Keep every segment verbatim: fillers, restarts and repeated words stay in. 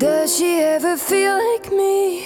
Does she ever feel like me?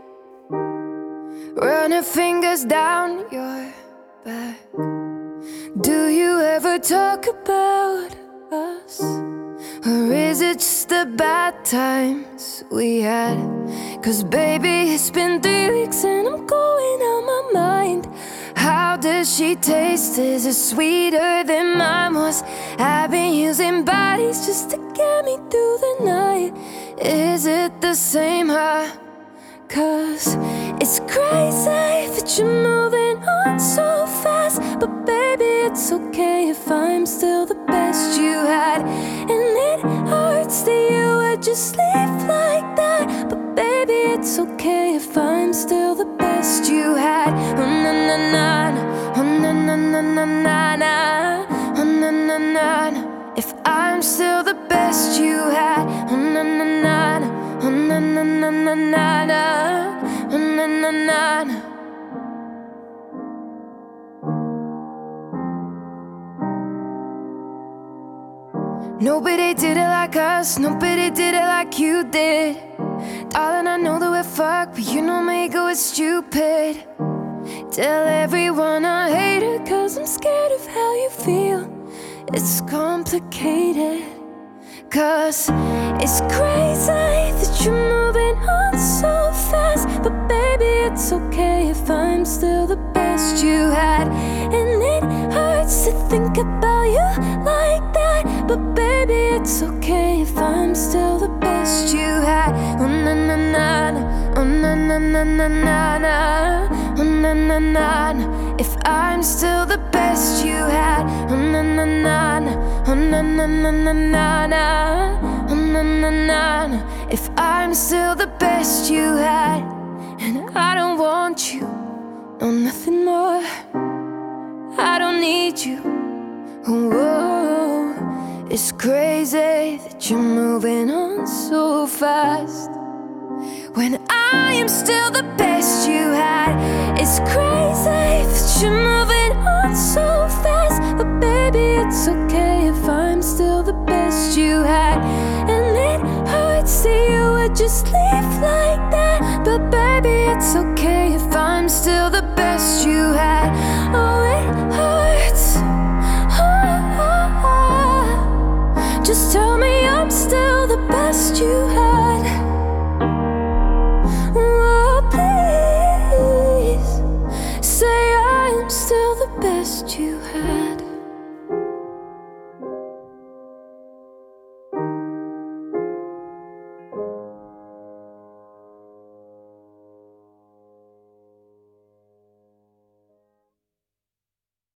Run her fingers down your back. Do you ever talk about us? Or is it just the bad times we had? Cause baby, it's been three weeks and I'm going out my mind. How does she taste? Is it sweeter than mine was? I've been using bodies just to get me through the night. Is it the same high? Cause it's crazy that you're moving on so fast. But baby, it's okay if I'm still the best you had. And it hurts that you would just leave like that. But baby, it's okay if I'm still the best you had. Oh na na na na, oh na na na na na na, oh na na na na. If I'm still the best you had. Oh na na na na, oh na na na na na na, oh na na na na. Nobody did it like us, nobody did it like you did. Darling, I know that we're fucked, but you know my ego is stupid. Tell everyone I hate it, cause I'm scared of how you feel. It's complicated, cause it's crazy that you're moving on so fast. But baby, it's okay if I'm still the best you had. And it hurts to think about you like that. But baby, it's okay if I'm still the best you had. Oh na na na na, oh na na na na na na, oh na na na na. If I'm still the best you had. Oh na na na na, oh na na na na na na, oh na na na na. If I'm still the best you had. And I don't want you, no nothing more. I don't need you. Whoa, it's crazy that you're moving on so fast when I am still the best you had. It's crazy that you're moving on so fast. But baby, it's okay if I'm still the best you had. And it hurts that you would just leave like that. But baby, it's okay if I'm still the best you had. Oh, it hurts. Oh, oh, oh. Just tell me I'm still the best you had. Oh, please say I'm still the best you had.